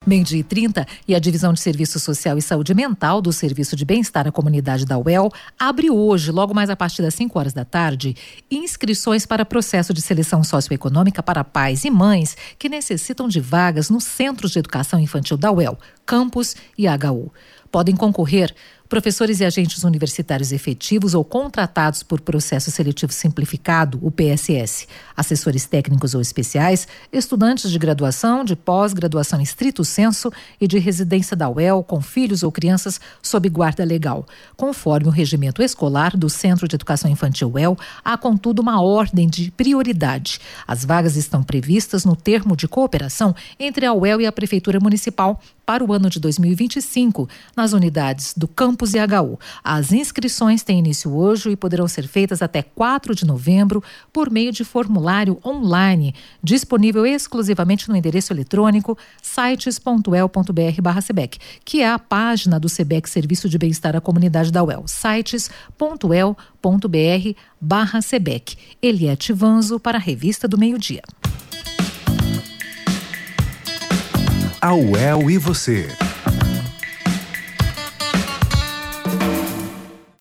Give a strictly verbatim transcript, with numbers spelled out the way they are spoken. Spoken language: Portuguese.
Meio-dia e trinta, e a Divisão de Serviço Social e Saúde Mental do Serviço de Bem-Estar à Comunidade da U E L abre hoje, logo mais a partir das cinco horas da tarde, inscrições para processo de seleção socioeconômica para pais e mães que necessitam de vagas nos Centros de Educação Infantil da U E L, campus e H U. Podem concorrer professores e agentes universitários efetivos ou contratados por processo seletivo simplificado, o P S S, assessores técnicos ou especiais, estudantes de graduação, de pós-graduação em estrito sensu e de residência da U E L com filhos ou crianças sob guarda legal. Conforme o regimento escolar do Centro de Educação Infantil U E L, há, contudo, uma ordem de prioridade. As vagas estão previstas no termo de cooperação entre a U E L e a Prefeitura Municipal para o ano de dois mil e vinte e cinco, nas unidades do campus e H U. As inscrições têm início hoje e poderão ser feitas até quatro de novembro por meio de formulário online, disponível exclusivamente no endereço eletrônico sites ponto u e l ponto b r barra sebec, que é a página do SEBEC Serviço de Bem-Estar à Comunidade da U E L, sites ponto u e l ponto b r barra sebec. Eliette Vanzo para a Revista do Meio-Dia. A U E L e você,